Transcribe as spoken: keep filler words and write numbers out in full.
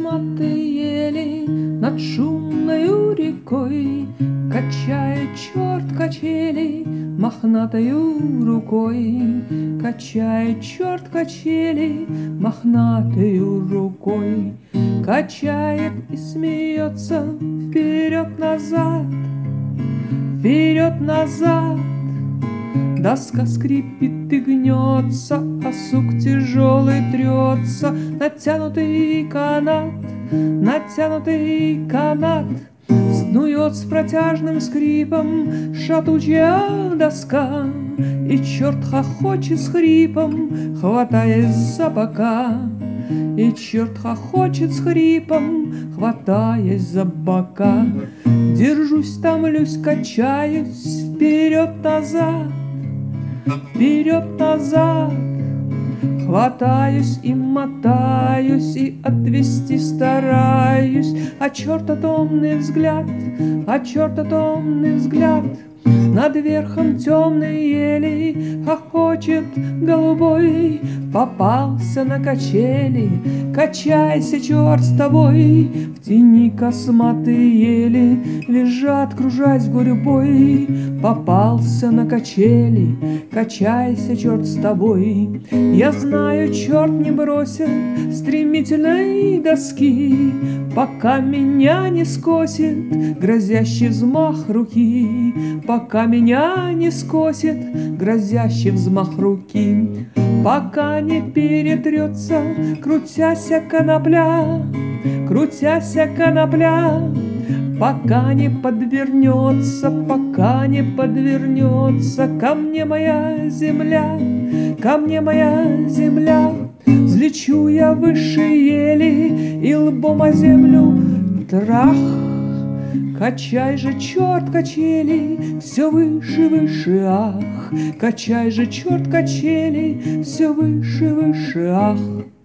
косматые ели над шумною рекой качает черт качели мохнатою рукой, качает черт качели мохнатою рукой, качает и смеется вперед-назад, вперед-назад. Доска скрипит и гнется, а сук тяжелый трется, натянутый канат, натянутый канат. Снует с протяжным скрипом шатучая доска, и черт хохочет с хрипом, хватаясь за бока. И черт хохочет с хрипом, хватаясь за бока. Держусь, томлюсь, качаюсь вперед-назад, вперед-назад. Хватаюсь и мотаюсь, и отвести стараюсь, а черта томный взгляд, а черта томный взгляд. Над верхом темной ели хохочет голубой, попался на качели, качайся, черт с тобой. В тени косматые ели лежат, кружась гурьбой, попался на качели, качайся, черт с тобой. Я знаю, черт не бросит стремительной доски, пока меня не скосит грозящий взмах руки, пока меня не скосит грозящий взмах руки, пока не перетрется, крутяся конопля, крутяся конопля, пока не подвернется, пока не подвернется ко мне моя земля, ко мне моя земля. Взлечу я выше ели и лбом о землю трах. Качай же, черт, качели, все выше, выше, ах. Качай же, черт, качели, все выше, выше, ах.